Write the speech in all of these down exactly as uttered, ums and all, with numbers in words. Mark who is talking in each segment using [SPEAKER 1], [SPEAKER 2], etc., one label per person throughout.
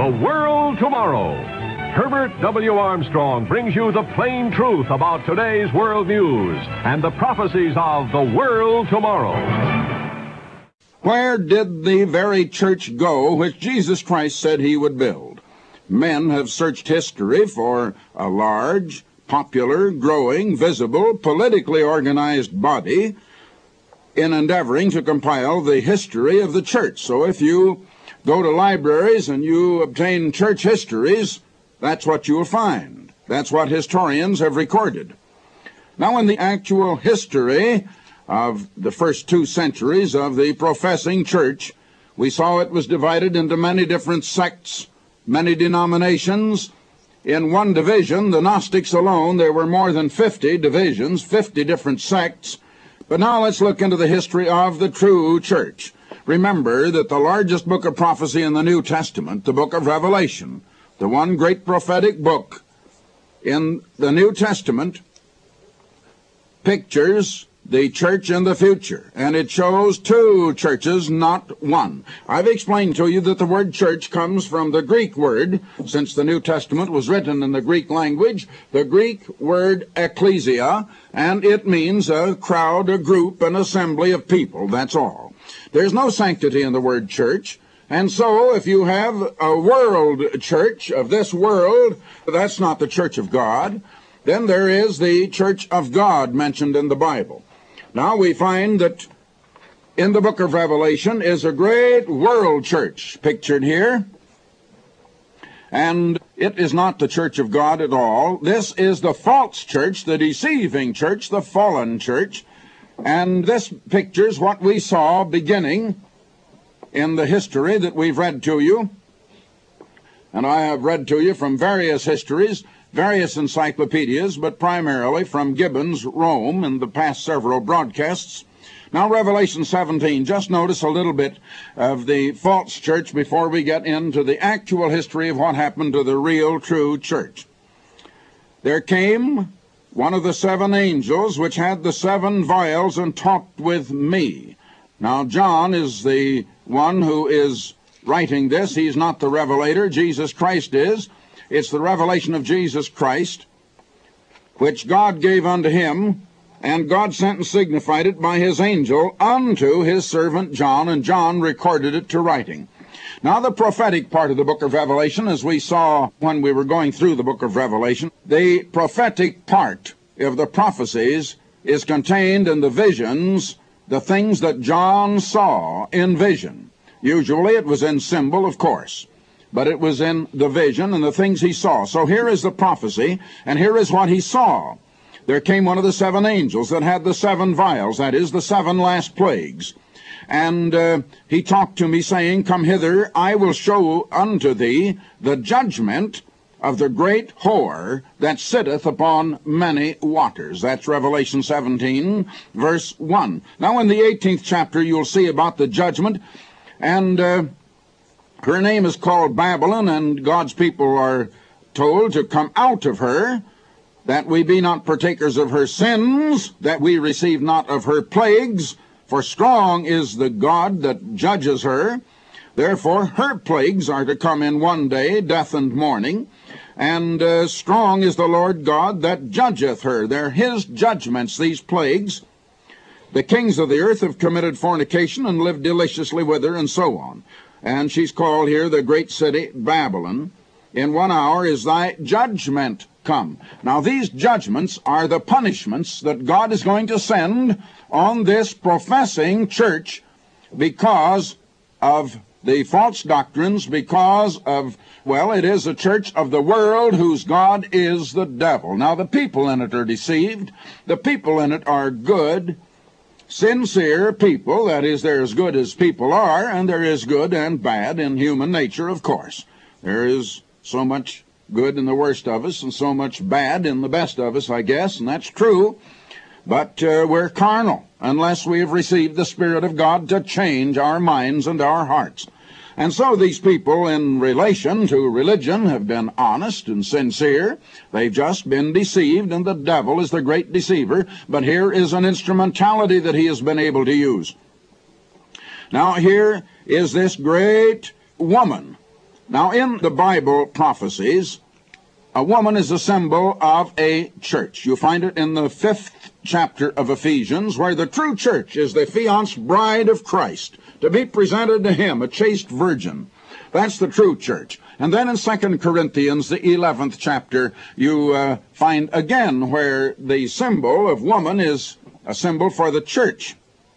[SPEAKER 1] The World Tomorrow. Herbert W. Armstrong brings you the plain truth about today's world news and the prophecies of the world tomorrow.
[SPEAKER 2] Where did the very church go which Jesus Christ said he would build? Men have searched history for a large, popular, growing, visible, politically organized body in endeavoring to compile the history of the church. So if you go to libraries and you obtain church histories, that's what you'll find. That's what historians have recorded. Now, in the actual history of the first two centuries of the professing church, we saw it was divided into many different sects, many denominations. In one division, the Gnostics alone, there were more than fifty divisions, fifty different sects. But now let's look into the history of the true church. Remember that the largest book of prophecy in the New Testament, the book of Revelation, the one great prophetic book in the New Testament, pictures the church in the future, and it shows two churches, not one. I've explained to you that the word church comes from the Greek word, since the New Testament was written in the Greek language, the Greek word ecclesia, and it means a crowd, a group, an assembly of people, that's all. There's no sanctity in the word church, and so if you have a world church of this world, that's not the church of God. Then there is the church of God mentioned in the Bible. Now we find that in the book of Revelation is a great world church pictured here. And it is not the church of God at all. This is the false church, the deceiving church, the fallen church. And this pictures what we saw beginning in the history that we've read to you. And I have read to you from various histories, various encyclopedias, but primarily from Gibbon's Rome in the past several broadcasts. Now, Revelation seventeen, just notice a little bit of the false church before we get into the actual history of what happened to the real, true church. There came one of the seven angels which had the seven vials and talked with me. Now, John is the one who is writing this. He's not the revelator. Jesus Christ is. It's the revelation of Jesus Christ, which God gave unto him, and God sent and signified it by his angel unto his servant John, and John recorded it to writing. Now, the prophetic part of the book of Revelation, as we saw when we were going through the book of Revelation, the prophetic part of the prophecies is contained in the visions, the things that John saw in vision. Usually it was in symbol, of course, but it was in the vision and the things he saw. So here is the prophecy, and here is what he saw. There came one of the seven angels that had the seven vials, that is, the seven last plagues. And uh, he talked to me, saying, Come hither, I will show unto thee the judgment of the great whore that sitteth upon many waters. That's Revelation seventeen, verse one. Now in the eighteenth chapter, you'll see about the judgment, and uh, her name is called Babylon, and God's people are told to come out of her, that we be not partakers of her sins, that we receive not of her plagues, for strong is the God that judges her. Therefore her plagues are to come in one day, death and mourning, and uh, strong is the Lord God that judgeth her. They're his judgments, these plagues. The kings of the earth have committed fornication and lived deliciously with her, and so on. And she's called here the great city Babylon. In one hour is thy judgment come. Now these judgments are the punishments that God is going to send on this professing church because of the false doctrines, because of, well, it is a church of the world whose God is the devil. Now the people in it are deceived. The people in it are good, sincere people. That is, they're as good as people are, and there is good and bad in human nature, of course. There is so much good in the worst of us and so much bad in the best of us, I guess, and that's true. But uh, we're carnal unless we have received the Spirit of God to change our minds and our hearts. And so these people in relation to religion have been honest and sincere. They've just been deceived, and the devil is the great deceiver. But here is an instrumentality that he has been able to use. Now here is this great woman Now, in the Bible prophecies, a woman is a symbol of a church. You find it in the fifth chapter of Ephesians, where the true church is the fianced bride of Christ, to be presented to him, a chaste virgin. That's the true church. And then in Second Corinthians, the eleventh chapter, you uh, find again where the symbol of woman is a symbol for the church.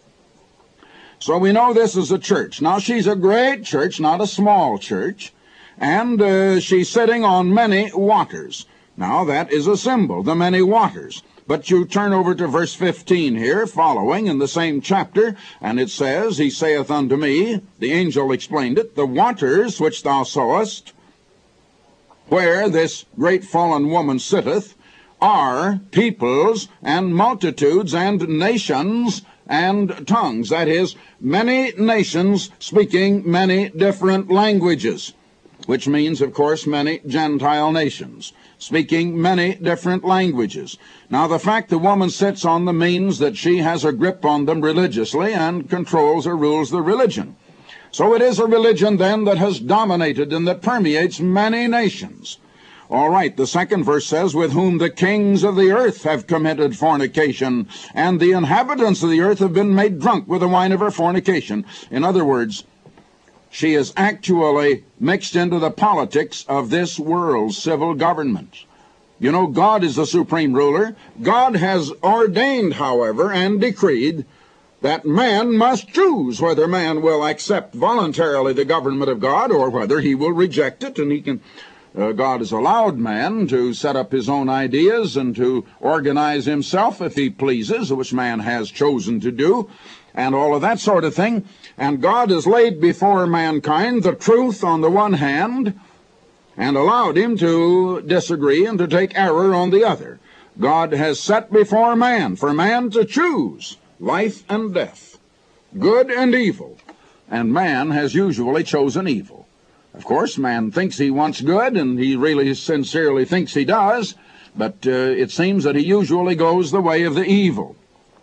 [SPEAKER 2] So we know this is a church. Now, she's a great church, not a small church, and uh, she's sitting on many waters. Now, that is a symbol, the many waters. But you turn over to verse fifteen here, following in the same chapter, and it says, He saith unto me, the angel explained it, the waters which thou sawest, where this great fallen woman sitteth, are peoples and multitudes and nations and tongues. That is, many nations speaking many different languages, which means, of course, many Gentile nations speaking many different languages. Now, the fact the woman sits on them means that she has a grip on them religiously and controls or rules the religion. So it is a religion, then, that has dominated and that permeates many nations. All right, the second verse says, with whom the kings of the earth have committed fornication, and the inhabitants of the earth have been made drunk with the wine of her fornication. In other words, she is actually mixed into the politics of this world's civil government. You know, God is the supreme ruler. God has ordained, however, and decreed that man must choose whether man will accept voluntarily the government of God or whether he will reject it. And he can, uh, God has allowed man to set up his own ideas and to organize himself if he pleases, which man has chosen to do, and all of that sort of thing. And God has laid before mankind the truth on the one hand and allowed him to disagree and to take error on the other. God has set before man for man to choose life and death, good and evil, and man has usually chosen evil. Of course, man thinks he wants good, and he really sincerely thinks he does, but uh, it seems that he usually goes the way of the evil.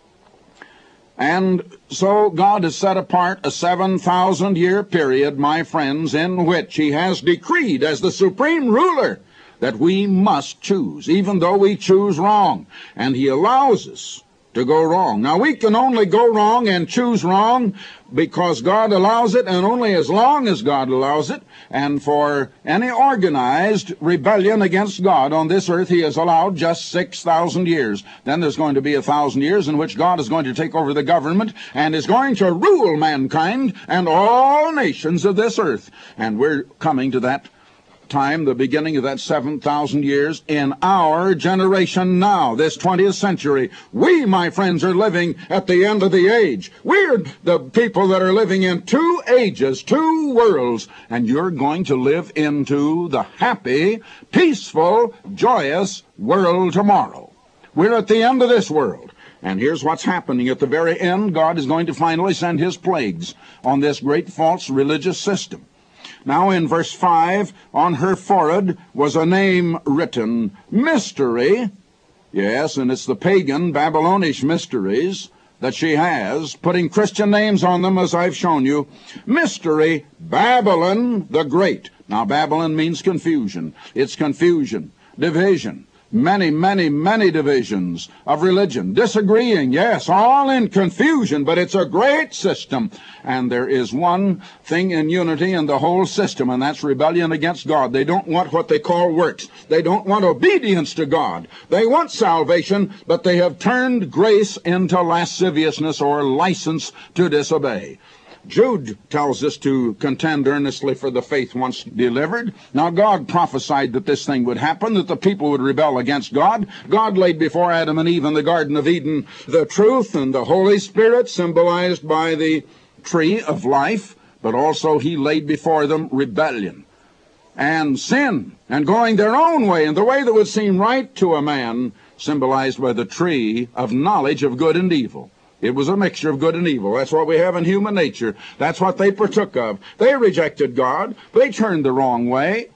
[SPEAKER 2] And so God has set apart a seven thousand year period, my friends, in which he has decreed as the supreme ruler that we must choose, even though we choose wrong. And he allows us to go wrong. Now, we can only go wrong and choose wrong because God allows it, and only as long as God allows it. And for any organized rebellion against God on this earth, he has allowed just six thousand years. Then there's going to be a thousand years in which God is going to take over the government and is going to rule mankind and all nations of this earth. And we're coming to that time, the beginning of that seven thousand years in our generation now, this twentieth century. We, my friends, are living at the end of the age. We're the people that are living in two ages, two worlds, and you're going to live into the happy, peaceful, joyous world tomorrow. We're at the end of this world. And here's what's happening. At the very end, God is going to finally send his plagues on this great false religious system. Now in verse five, on her forehead was a name written, Mystery. Yes, and it's the pagan Babylonish mysteries that she has, putting Christian names on them as I've shown you. Mystery, Babylon the Great. Now Babylon means confusion. It's confusion, division. Many, many, many divisions of religion, disagreeing, yes, all in confusion, but it's a great system. And there is one thing in unity in the whole system, and that's rebellion against God. They don't want what they call works. They don't want obedience to God. They want salvation, but they have turned grace into lasciviousness or license to disobey. Jude tells us to contend earnestly for the faith once delivered. Now, God prophesied that this thing would happen, that the people would rebel against God. God laid before Adam and Eve in the Garden of Eden the truth and the Holy Spirit, symbolized by the tree of life, but also he laid before them rebellion and sin and going their own way in the way that would seem right to a man, symbolized by the tree of knowledge of good and evil. It was a mixture of good and evil. That's what we have in human nature. That's what they partook of. They rejected God. They turned the wrong way.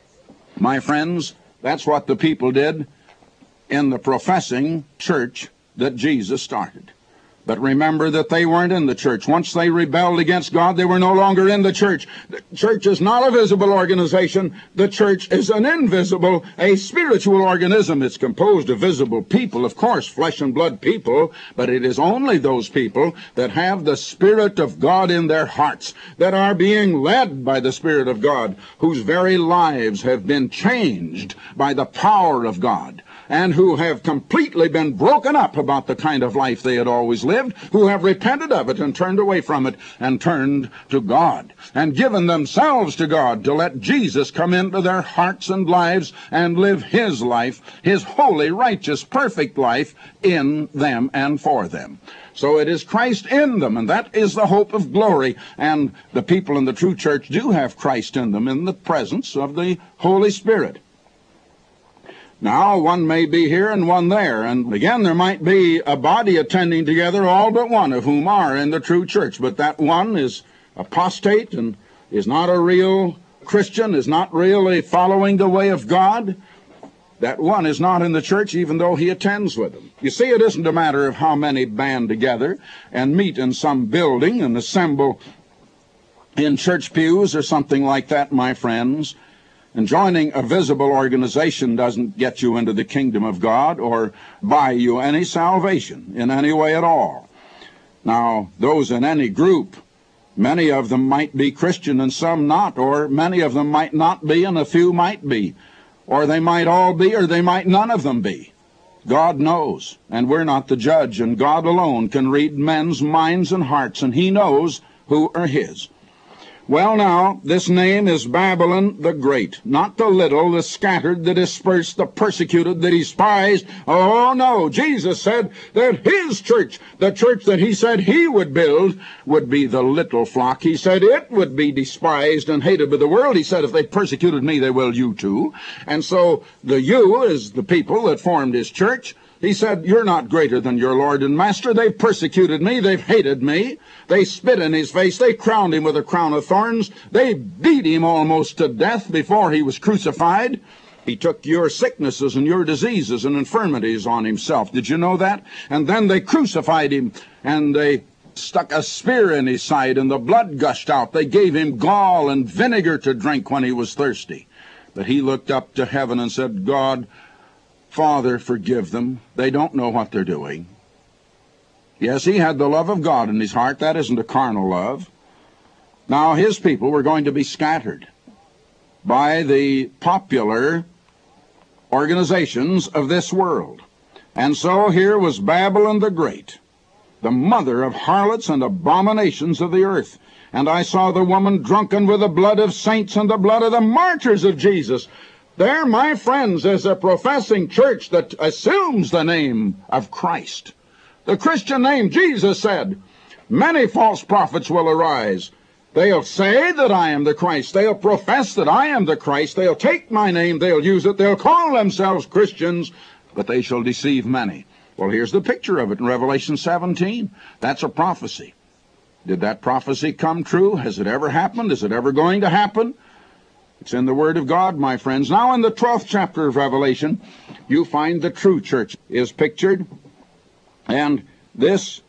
[SPEAKER 2] My friends, that's what the people did in the professing church that Jesus started. But remember that they weren't in the church. Once they rebelled against God, they were no longer in the church. The church is not a visible organization. The church is an invisible, a spiritual organism. It's composed of visible people, of course, flesh and blood people, but it is only those people that have the Spirit of God in their hearts, that are being led by the Spirit of God, whose very lives have been changed by the power of God, and who have completely been broken up about the kind of life they had always lived, who have repented of it and turned away from it and turned to God, and given themselves to God to let Jesus come into their hearts and lives and live His life, His holy, righteous, perfect life in them and for them. So it is Christ in them, and that is the hope of glory. And the people in the true church do have Christ in them in the presence of the Holy Spirit. Now, one may be here and one there, and again there might be a body attending together, all but one of whom are in the true church. But that one is apostate and is not a real Christian, is not really following the way of God. That one is not in the church even though he attends with them. You see, it isn't a matter of how many band together and meet in some building and assemble in church pews or something like that, my friends. And joining a visible organization doesn't get you into the kingdom of God or buy you any salvation in any way at all. Now, those in any group, many of them might be Christian and some not, or many of them might not be and a few might be, or they might all be, or they might none of them be. God knows, and we're not the judge, and God alone can read men's minds and hearts, and He knows who are His. Well, now, this name is Babylon the Great, not the little, the scattered, the dispersed, the persecuted, the despised. Oh, no, Jesus said that His church, the church that He said He would build, would be the little flock. He said it would be despised and hated by the world. He said, if they persecuted me, they will you too. And so the you is the people that formed His church. He said, you're not greater than your Lord and Master. They've persecuted me. They've hated me. They spit in His face. They crowned Him with a crown of thorns. They beat Him almost to death before He was crucified. He took your sicknesses and your diseases and infirmities on Himself. Did you know that? And then they crucified Him, and they stuck a spear in His side, and the blood gushed out. They gave Him gall and vinegar to drink when He was thirsty. But He looked up to heaven and said, God, Father, forgive them. They don't know what they're doing. Yes, He had the love of God in His heart. That isn't a carnal love. Now, His people were going to be scattered by the popular organizations of this world. And so here was Babylon the Great, the mother of harlots and abominations of the earth. And I saw the woman drunken with the blood of saints and the blood of the martyrs of Jesus. There, my friends, is a professing church that assumes the name of Christ. The Christian name. Jesus said, many false prophets will arise. They'll say that I am the Christ. They'll profess that I am the Christ. They'll take my name. They'll use it. They'll call themselves Christians, but they shall deceive many. Well, here's the picture of it in Revelation seventeen. That's a prophecy. Did that prophecy come true? Has it ever happened? Is it ever going to happen? It's in the Word of God, my friends. Now, in the twelfth chapter of Revelation, you find the true church is pictured. And this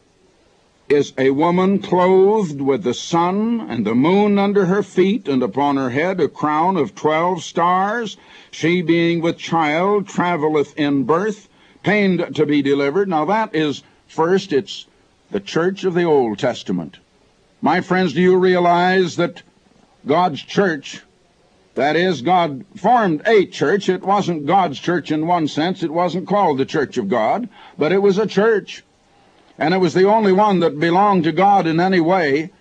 [SPEAKER 2] is a woman clothed with the sun and the moon under her feet, and upon her head a crown of twelve stars. She, being with child, traveleth in birth, pained to be delivered. Now, that is, first, it's the church of the Old Testament. My friends, do you realize that God's church, that is, God formed a church. It wasn't God's church in one sense. It wasn't called the church of God, but it was a church. And it was the only one that belonged to God in any way,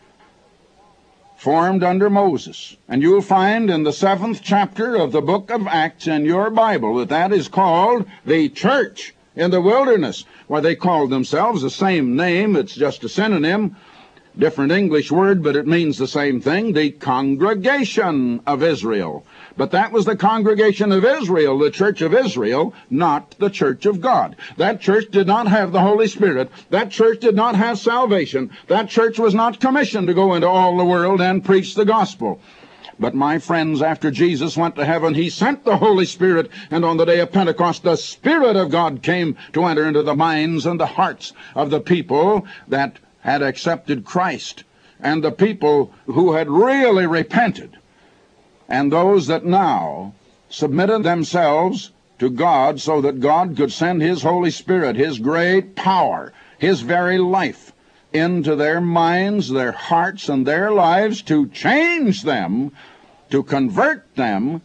[SPEAKER 2] formed under Moses. And you'll find in the seventh chapter of the book of Acts in your Bible that that is called the church in the wilderness, where they called themselves the same name. It's just a synonym. Different English word, but it means the same thing, the congregation of Israel. But that was the congregation of Israel, the church of Israel, not the church of God. That church did not have the Holy Spirit. That church did not have salvation. That church was not commissioned to go into all the world and preach the gospel. But my friends, after Jesus went to heaven, he sent the Holy Spirit, and on the day of Pentecost, the Spirit of God came to enter into the minds and the hearts of the people that had accepted Christ, and the people who had really repented, and those that now submitted themselves to God so that God could send his Holy Spirit, his great power, his very life, into their minds, their hearts, and their lives to change them, to convert them,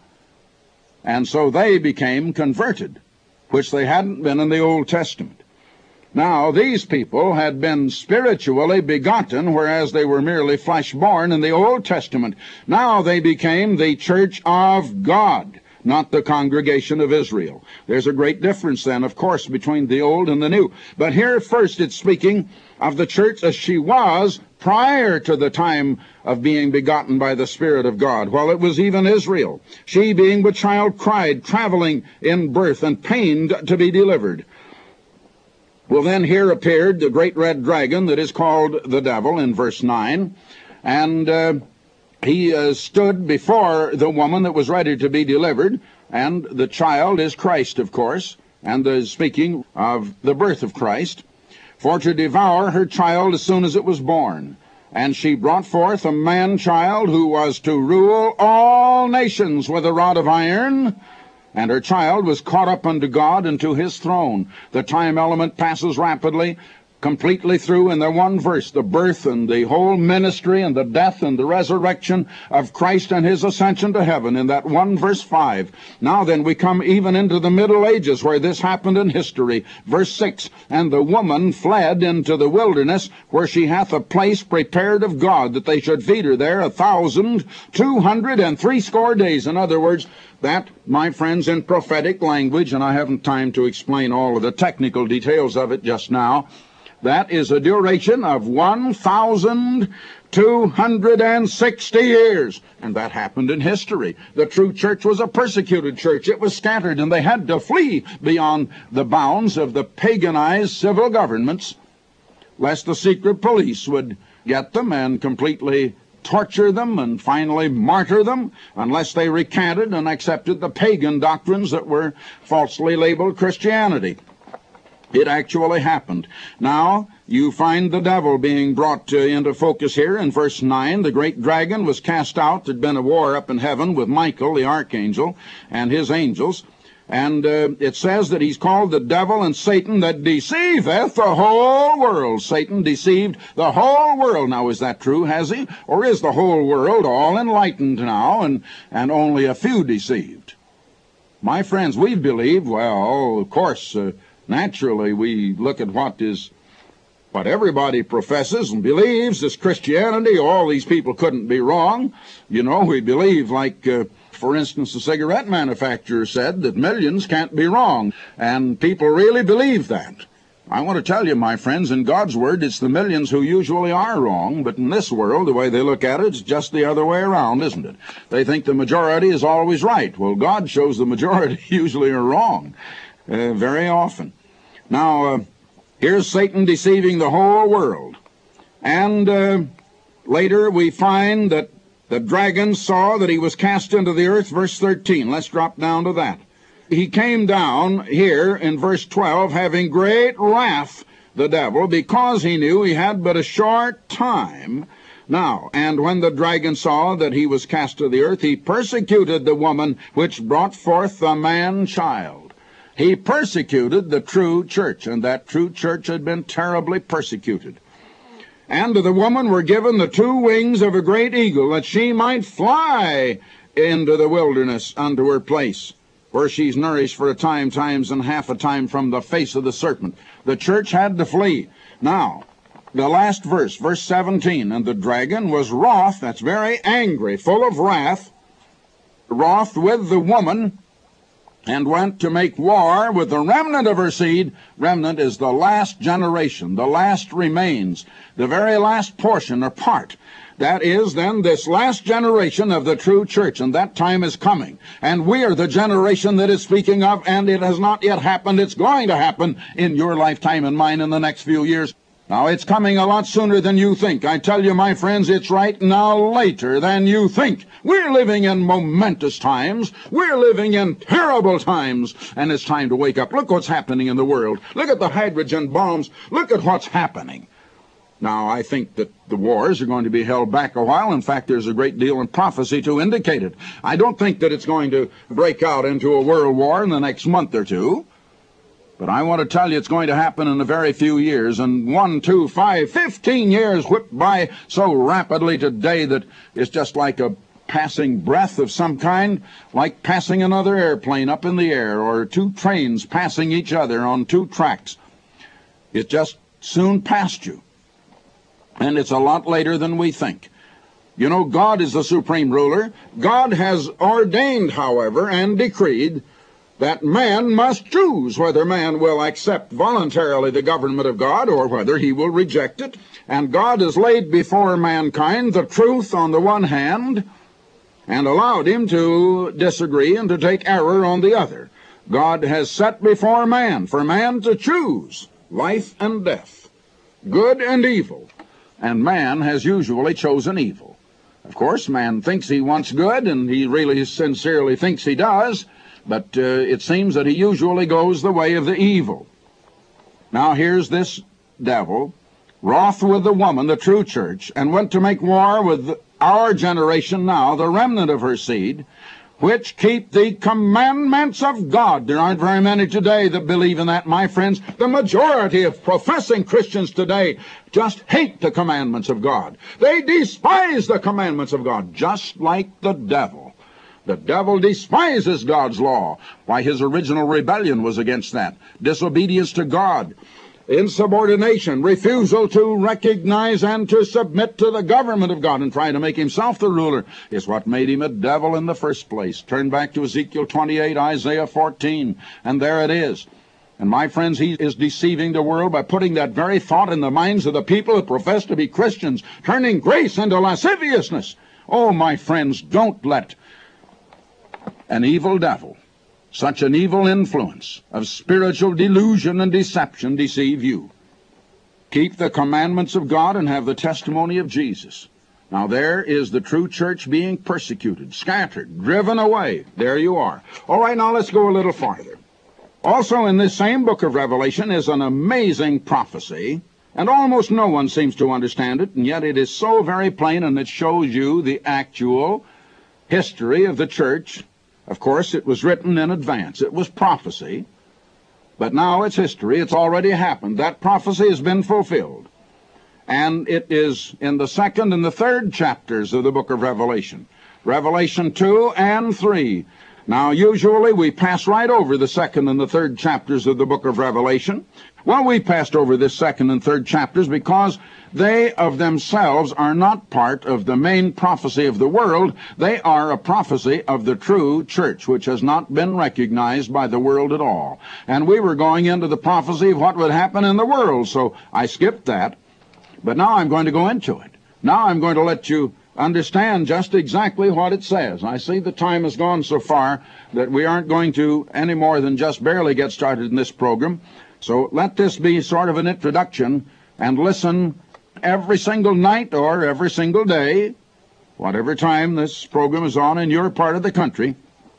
[SPEAKER 2] and so they became converted, which they hadn't been in the Old Testament. Now, these people had been spiritually begotten, whereas they were merely flesh-born in the Old Testament. Now they became the church of God, not the congregation of Israel. There's a great difference then, of course, between the Old and the New. But here first it's speaking of the church as she was prior to the time of being begotten by the Spirit of God, while it was even Israel. She, being with child, cried, traveling in birth, and pained to be delivered. Well, then here appeared the great red dragon that is called the devil in verse nine, and uh, he uh, stood before the woman that was ready to be delivered, and the child is Christ, of course, and is speaking of the birth of Christ, for to devour her child as soon as it was born. And she brought forth a man-child who was to rule all nations with a rod of iron, and her child was caught up unto God and to his throne. The time element passes rapidly, completely through in the one verse, the birth and the whole ministry and the death and the resurrection of Christ and his ascension to heaven in that one verse five. Now then we come even into the Middle Ages where this happened in history. Verse six, and the woman fled into the wilderness where she hath a place prepared of God that they should feed her there a thousand two hundred and threescore days. In other words, that, my friends, in prophetic language, and I haven't time to explain all of the technical details of it just now, that is a duration of one thousand two hundred sixty years. And that happened in history. The true church was a persecuted church. It was scattered, and they had to flee beyond the bounds of the paganized civil governments, lest the secret police would get them and completely torture them and finally martyr them unless they recanted and accepted the pagan doctrines that were falsely labeled Christianity. It actually happened. Now, you find the devil being brought uh, into focus here in verse nine. The great dragon was cast out. There'd been a war up in heaven with Michael, the archangel, and his angels. And uh, it says that he's called the devil and Satan that deceiveth the whole world. Satan deceived the whole world. Now, is that true? Has he? Or is the whole world all enlightened now and, and only a few deceived? My friends, we believe, well, of course, uh, naturally, we look at what is, what everybody professes and believes is Christianity. All these people couldn't be wrong. You know, we believe, like, uh, for instance, the cigarette manufacturer said that millions can't be wrong. And people really believe that. I want to tell you, my friends, in God's Word, it's the millions who usually are wrong. But in this world, the way they look at it, it's just the other way around, isn't it? They think the majority is always right. Well, God shows the majority usually are wrong. Uh, very often. Now, uh, here's Satan deceiving the whole world. And uh, later we find that the dragon saw that he was cast into the earth, verse thirteen. Let's drop down to that. He came down here in verse twelve, having great wrath, the devil, because he knew he had but a short time. Now, and when the dragon saw that he was cast to the earth, he persecuted the woman which brought forth the man-child. He persecuted the true church, and that true church had been terribly persecuted. And to the woman were given the two wings of a great eagle, that she might fly into the wilderness unto her place, where she's nourished for a time, times and half a time from the face of the serpent. The church had to flee. Now, the last verse, verse seventeen, and the dragon was wroth, that's very angry, full of wrath, wroth with the woman, and went to make war with the remnant of her seed. Remnant is the last generation, the last remains, the very last portion or part. That is then this last generation of the true church, and that time is coming. And we are the generation that is speaking of, and it has not yet happened. It's going to happen in your lifetime and mine in the next few years. Now, it's coming a lot sooner than you think. I tell you, my friends, it's right now later than you think. We're living in momentous times. We're living in terrible times. And it's time to wake up. Look what's happening in the world. Look at the hydrogen bombs. Look at what's happening. Now, I think that the wars are going to be held back a while. In fact, there's a great deal in prophecy to indicate it. I don't think that it's going to break out into a world war in the next month or two. But I want to tell you it's going to happen in a very few years. And one, two, five, fifteen years whipped by so rapidly today that it's just like a passing breath of some kind, like passing another airplane up in the air, or two trains passing each other on two tracks. It just soon passed you. And it's a lot later than we think. You know, God is the supreme ruler. God has ordained, however, and decreed that man must choose whether man will accept voluntarily the government of God or whether he will reject it. And God has laid before mankind the truth on the one hand and allowed him to disagree and to take error on the other. God has set before man for man to choose life and death, good and evil. And man has usually chosen evil. Of course, man thinks he wants good, and he really sincerely thinks he does, but uh, it seems that he usually goes the way of the evil. Now here's this devil, wroth with the woman, the true church, and went to make war with our generation now, the remnant of her seed, which keep the commandments of God. There aren't very many today that believe in that, my friends. The majority of professing Christians today just hate the commandments of God. They despise the commandments of God, just like the devil. The devil despises God's law. Why, his original rebellion was against that. Disobedience to God, insubordination, refusal to recognize and to submit to the government of God and try to make himself the ruler is what made him a devil in the first place. Turn back to Ezekiel twenty-eight, Isaiah fourteen, and there it is. And my friends, he is deceiving the world by putting that very thought in the minds of the people that profess to be Christians, turning grace into lasciviousness. Oh, my friends, don't let an evil devil, such an evil influence of spiritual delusion and deception deceive you. Keep the commandments of God and have the testimony of Jesus. Now there is the true church being persecuted, scattered, driven away. There you are. All right, now let's go a little farther. Also in this same book of Revelation is an amazing prophecy, and almost no one seems to understand it, and yet it is so very plain, and it shows you the actual history of the church. Of course, it was written in advance. It was prophecy. But now it's history. It's already happened. That prophecy has been fulfilled. And it is in the second and the third chapters of the book of Revelation. Revelation two and three. Now, usually we pass right over the second and the third chapters of the book of Revelation. Well, we passed over this second and third chapters because they of themselves are not part of the main prophecy of the world. They are a prophecy of the true church, which has not been recognized by the world at all. And we were going into the prophecy of what would happen in the world, so I skipped that. But now I'm going to go into it. Now I'm going to let you understand just exactly what it says. I see the time has gone so far that we aren't going to any more than just barely get started in this program. So let this be sort of an introduction, and listen every single night or every single day, whatever time this program is on in your part of the country.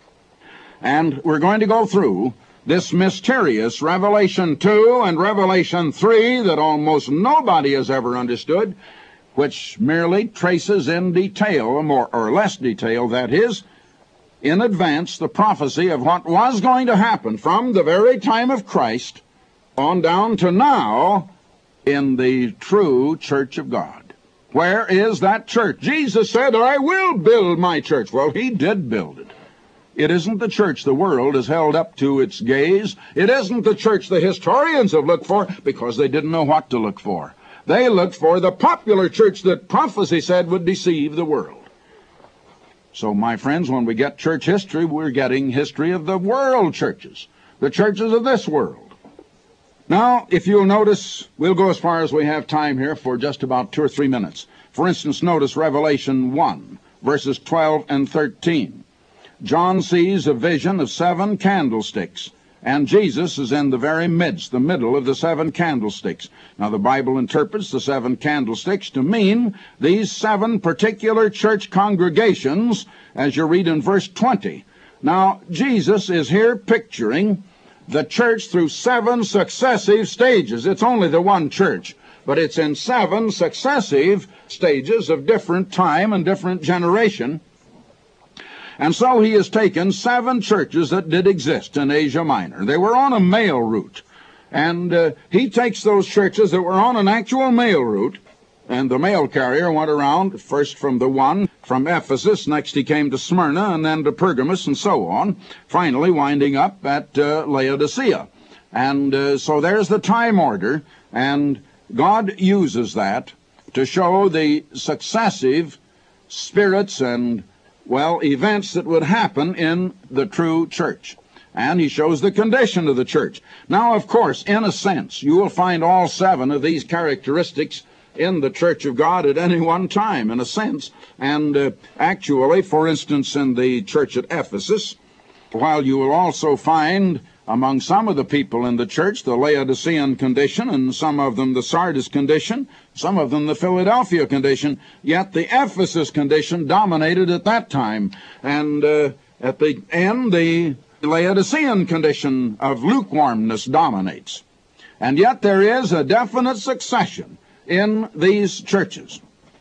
[SPEAKER 2] And we're going to go through this mysterious Revelation two and Revelation three that almost nobody has ever understood, which merely traces in detail, more or less detail, that is, in advance, the prophecy of what was going to happen from the very time of Christ on down to now in the true church of God. Where is that church? Jesus said, I will build my church. Well, he did build it. It isn't the church the world has held up to its gaze. It isn't the church the historians have looked for because they didn't know what to look for. They looked for the popular church that prophecy said would deceive the world. So, my friends, when we get church history, we're getting history of the world churches, the churches of this world. Now, if you'll notice, we'll go as far as we have time here for just about two or three minutes. For instance, notice Revelation one, verses twelve and thirteen. John sees a vision of seven candlesticks, And Jesus is in the very midst, the middle of the seven candlesticks. Now, the Bible interprets the seven candlesticks to mean these seven particular church congregations, as you read in verse twenty. Now, Jesus is here picturing the church through seven successive stages. It's only the one church, but it's in seven successive stages of different time and different generation. And so he has taken seven churches that did exist in Asia Minor. They were on a mail route. And uh, he takes those churches that were on an actual mail route, and the mail carrier went around, first from the one, from Ephesus, next he came to Smyrna, and then to Pergamos, and so on, finally winding up at uh, Laodicea. And uh, so there's the time order, and God uses that to show the successive spirits and well, events that would happen in the true church. And he shows the condition of the church. Now, of course, in a sense, you will find all seven of these characteristics in the church of God at any one time, in a sense. And uh, actually, for instance, in the church at Ephesus, while you will also find among some of the people in the church the Laodicean condition, and some of them the Sardis condition, some of them the Philadelphia condition, yet the Ephesus condition dominated at that time. And uh, at the end, the Laodicean condition of lukewarmness dominates. And yet there is a definite succession in these churches.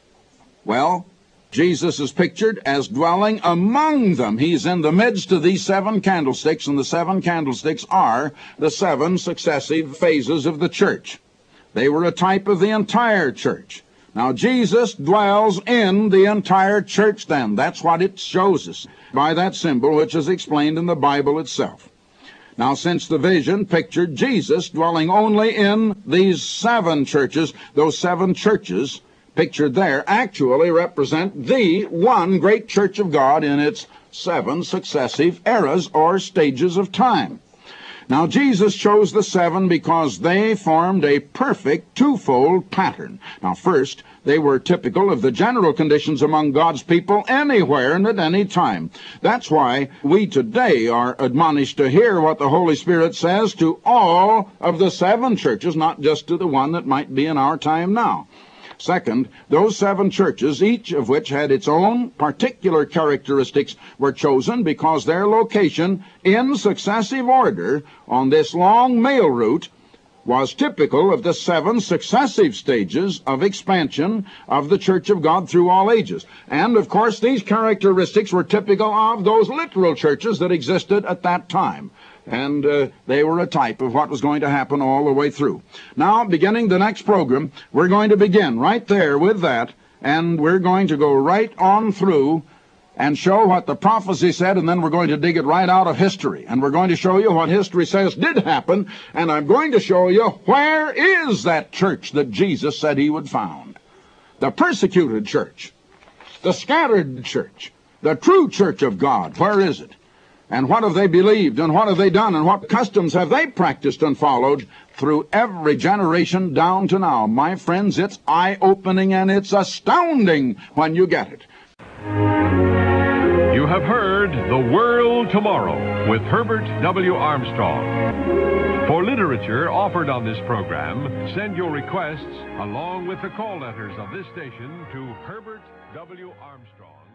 [SPEAKER 2] Well, Jesus is pictured as dwelling among them. He's in the midst of these seven candlesticks, and the seven candlesticks are the seven successive phases of the church. They were a type of the entire church. Now, Jesus dwells in the entire church then. That's what it shows us by that symbol, which is explained in the Bible itself. Now, since the vision pictured Jesus dwelling only in these seven churches, those seven churches pictured there actually represent the one great church of God in its seven successive eras or stages of time. Now, Jesus chose the seven because they formed a perfect twofold pattern. Now, first, they were typical of the general conditions among God's people anywhere and at any time. That's why we today are admonished to hear what the Holy Spirit says to all of the seven churches, not just to the one that might be in our time now. Second, those seven churches, each of which had its own particular characteristics, were chosen because their location in successive order on this long mail route was typical of the seven successive stages of expansion of the Church of God through all ages. And, of course, these characteristics were typical of those literal churches that existed at that time. And uh, they were a type of what was going to happen all the way through. Now, beginning the next program, we're going to begin right there with that, and we're going to go right on through and show what the prophecy said, and then we're going to dig it right out of history. And we're going to show you what history says did happen, and I'm going to show you where is that church that Jesus said he would found. The persecuted church, the scattered church, the true church of God. Where is it? And what have they believed, and what have they done, and what customs have they practiced and followed through every generation down to now? My friends, it's eye-opening and it's astounding when you get it.
[SPEAKER 1] You have heard The World Tomorrow with Herbert W. Armstrong. For literature offered on this program, send your requests along with the call letters of this station to Herbert W. Armstrong.